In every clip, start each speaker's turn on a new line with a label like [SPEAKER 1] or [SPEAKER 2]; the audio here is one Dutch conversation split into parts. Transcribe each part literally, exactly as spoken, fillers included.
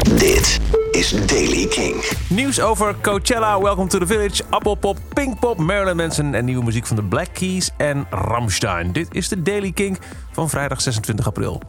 [SPEAKER 1] Dit is Daily King.
[SPEAKER 2] Nieuws over Coachella, Welcome to the Village, Appelpop, Pinkpop, Marilyn Manson en nieuwe muziek van de Black Keys en Rammstein. Dit is de Daily King van vrijdag zesentwintig april.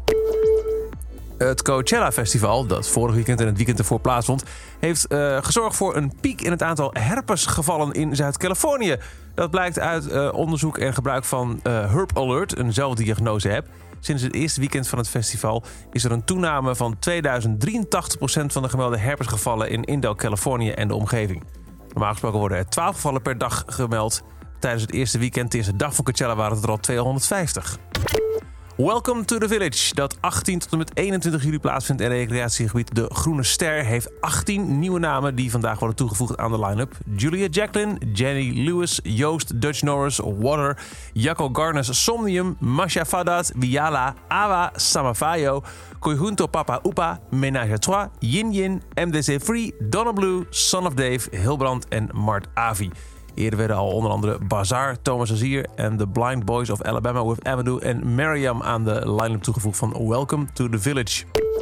[SPEAKER 2] Het Coachella Festival, dat vorig weekend en het weekend ervoor plaatsvond, heeft uh, gezorgd voor een piek in het aantal herpesgevallen in Zuid-Californië. Dat blijkt uit uh, onderzoek en gebruik van uh, Herp Alert, een zelfdiagnose-app. Sinds het eerste weekend van het festival is er een toename van tweeduizend drieëntachtig procent van de gemelde herpesgevallen in Indo, Californië en de omgeving. Normaal gesproken worden er twaalf gevallen per dag gemeld. Tijdens het eerste weekend, de eerste dag van Coachella, waren het er al tweehonderdvijftig. Welcome to the Village, dat achttien tot en met eenentwintig juli plaatsvindt in recreatiegebied De Groene Ster, heeft achttien nieuwe namen die vandaag worden toegevoegd aan de line-up. Julia Jacqueline, Jenny Lewis, Joost Dutch Norris, Water, Jacco Garnes, Somnium, Masha Fadat, Viala, Awa, Samafayo, Conjunto Papa Upa, Ménage à Trois, Yin Yin, M D C Free, Donna Blue, Son of Dave, Hilbrand en Mart Avi. Eerder werden al onder andere Bazaar, Thomas Azier en The Blind Boys of Alabama with Amadou en Mariam aan de line-up toegevoegd van Welcome to the Village.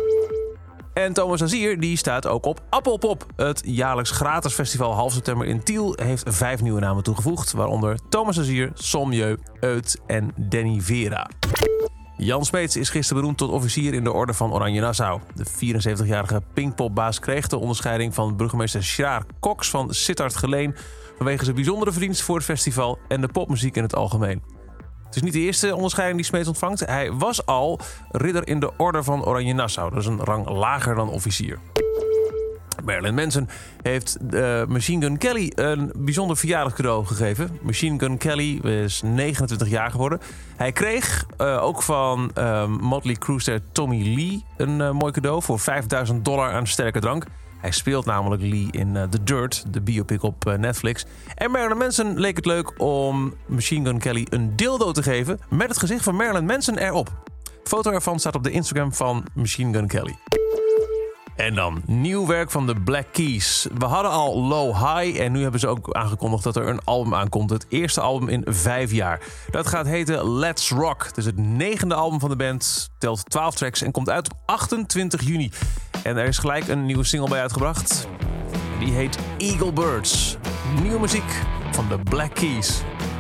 [SPEAKER 2] En Thomas Azier die staat ook op Appelpop. Het jaarlijks gratis festival half september in Tiel heeft vijf nieuwe namen toegevoegd, waaronder Thomas Azier, Somjeu, Eut en Danny Vera. Jan Smeets is gisteren beroemd tot officier in de Orde van Oranje Nassau. De vierenzeventigjarige Pinkpopbaas kreeg de onderscheiding van burgemeester Sjaar Cox van Sittard-Geleen vanwege zijn bijzondere verdienst voor het festival en de popmuziek in het algemeen. Het is niet de eerste onderscheiding die Smeets ontvangt. Hij was al ridder in de Orde van Oranje Nassau. Dat is een rang lager dan officier. Marilyn Manson heeft uh, Machine Gun Kelly een bijzonder verjaardagscadeau gegeven. Machine Gun Kelly is negenentwintig jaar geworden. Hij kreeg uh, ook van uh, Motley Crue-ster Tommy Lee een uh, mooi cadeau voor vijfduizend dollar aan sterke drank. Hij speelt namelijk Lee in uh, The Dirt, de biopic op uh, Netflix. En Marilyn Manson leek het leuk om Machine Gun Kelly een dildo te geven met het gezicht van Marilyn Manson erop. De foto ervan staat op de Instagram van Machine Gun Kelly. En dan nieuw werk van de Black Keys. We hadden al Low High en nu hebben ze ook aangekondigd dat er een album aankomt. Het eerste album in vijf jaar. Dat gaat heten Let's Rock. Het is het negende album van de band, telt twaalf tracks en komt uit op achtentwintig juni. En er is gelijk een nieuwe single bij uitgebracht. Die heet Eagle Birds. Nieuwe muziek van de Black Keys.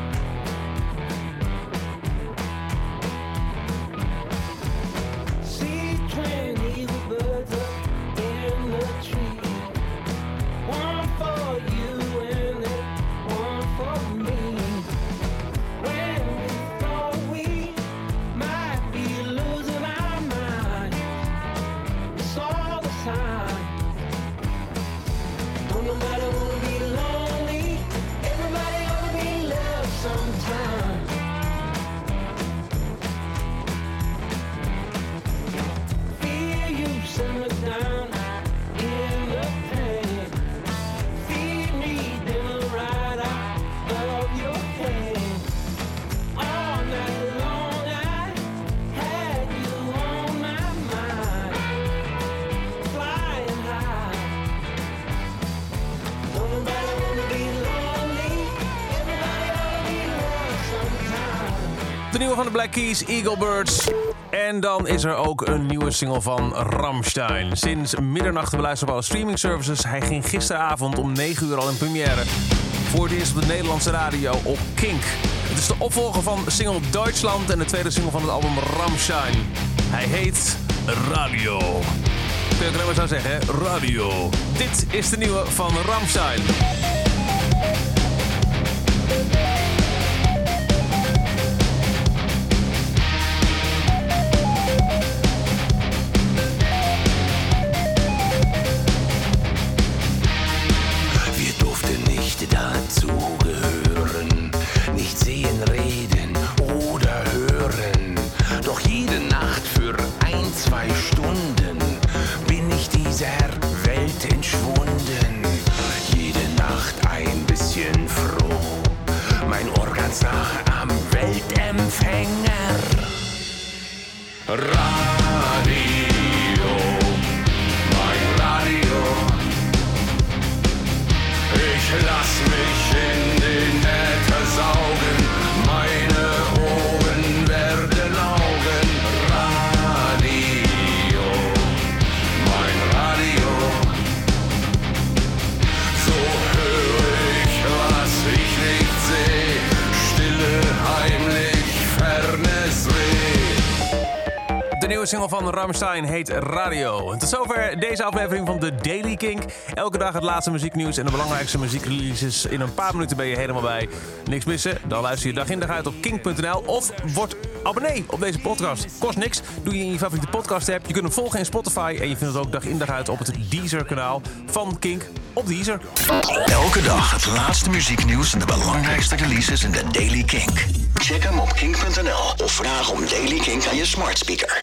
[SPEAKER 2] De nieuwe van de Black Keys, Eagle Birds. En dan is er ook een nieuwe single van Rammstein. Sinds middernacht te beluisteren op alle streaming services. Hij ging gisteravond om negen uur al in première. Voor het eerst op de Nederlandse radio op Kink. Het is de opvolger van single Deutschland en de tweede single van het album Rammstein. Hij heet Radio. Kun je ook alleen maar zo zeggen, hè? Radio. Dit is de nieuwe van Rammstein.
[SPEAKER 3] Dazugehören, nicht sehen, reden oder hören. Doch jede Nacht für ein, zwei Stunden bin ich dieser Welt entschwunden. Jede Nacht ein bisschen froh, mein
[SPEAKER 2] De nieuwe single van Rammstein heet Radio. En tot zover deze aflevering van de Daily Kink. Elke dag het laatste muzieknieuws en de belangrijkste muziekreleases. In een paar minuten ben je helemaal bij. Niks missen? Dan luister je dag in dag uit op kink punt n l of word abonnee op deze podcast. Kost niks. Doe je in je favoriete podcast app. Je kunt hem volgen in Spotify. En je vindt het ook dag in dag uit op het Deezer kanaal van Kink op Deezer.
[SPEAKER 1] Elke dag het laatste muzieknieuws en de belangrijkste releases in de Daily Kink. Check hem op kink punt n l of vraag om Daily Kink aan je smart speaker.